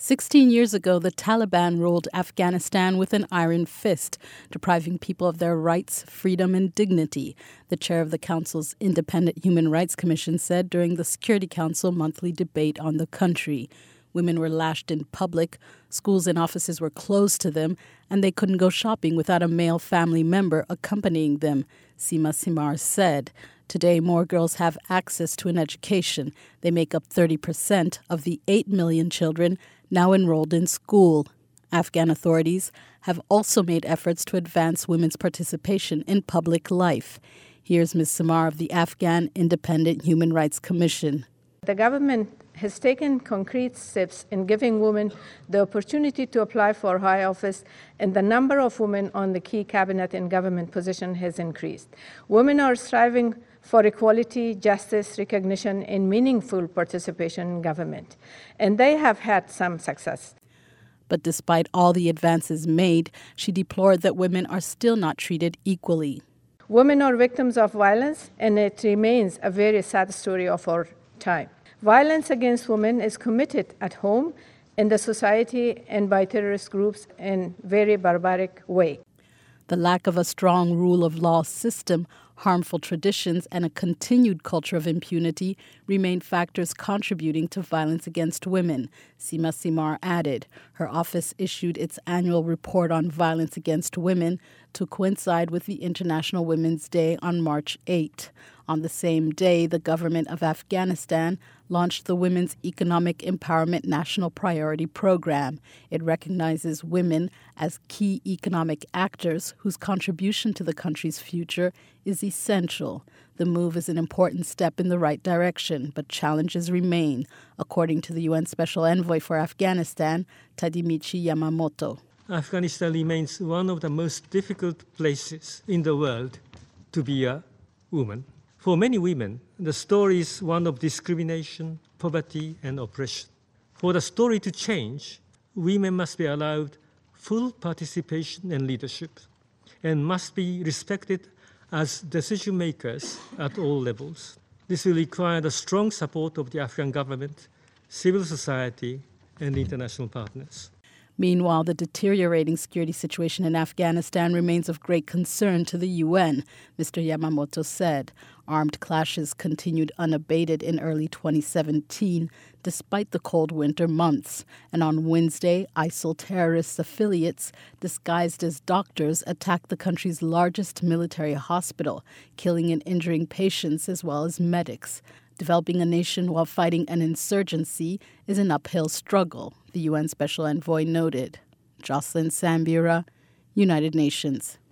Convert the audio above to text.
16 years ago, the Taliban ruled Afghanistan with an iron fist, depriving people of their rights, freedom, and dignity, the chair of the Council's Independent Human Rights Commission said during the Security Council monthly debate on the country. Women were lashed in public, schools and offices were closed to them, and they couldn't go shopping without a male family member accompanying them, Seema Simar said. Today, more girls have access to an education. They make up 30% of the 8 million children now enrolled in school. Afghan authorities have also made efforts to advance women's participation in public life. Here's Ms. Samar of the Afghan Independent Human Rights Commission. The government has taken concrete steps in giving women the opportunity to apply for high office, and the number of women on the key cabinet and government position has increased. Women are striving for equality, justice, recognition, and meaningful participation in government, and they have had some success. But despite all the advances made, she deplored that women are still not treated equally. Women are victims of violence, and it remains a very sad story of our time. Violence against women is committed at home, in the society, and by terrorist groups in a very barbaric way. The lack of a strong rule of law system, harmful traditions, and a continued culture of impunity remain factors contributing to violence against women, Seema Simar added. Her office issued its annual report on violence against women to coincide with the International Women's Day on March 8. On the same day, the government of Afghanistan launched the Women's Economic Empowerment National Priority Program. It recognizes women as key economic actors whose contribution to the country's future is essential. The move is an important step in the right direction, but challenges remain, according to the UN Special Envoy for Afghanistan, Tadimichi Yamamoto. Afghanistan remains one of the most difficult places in the world to be a woman. For many women, the story is one of discrimination, poverty, and oppression. For the story to change, women must be allowed full participation and leadership, and must be respected as decision makers at all levels. This will require the strong support of the Afghan government, civil society, and international partners. Meanwhile, the deteriorating security situation in Afghanistan remains of great concern to the UN, Mr. Yamamoto said. Armed clashes continued unabated in early 2017, despite the cold winter months. And on Wednesday, ISIL terrorist affiliates, disguised as doctors, attacked the country's largest military hospital, killing and injuring patients as well as medics. Developing a nation while fighting an insurgency is an uphill struggle, the UN Special Envoy noted. Jocelyn Sambira, United Nations.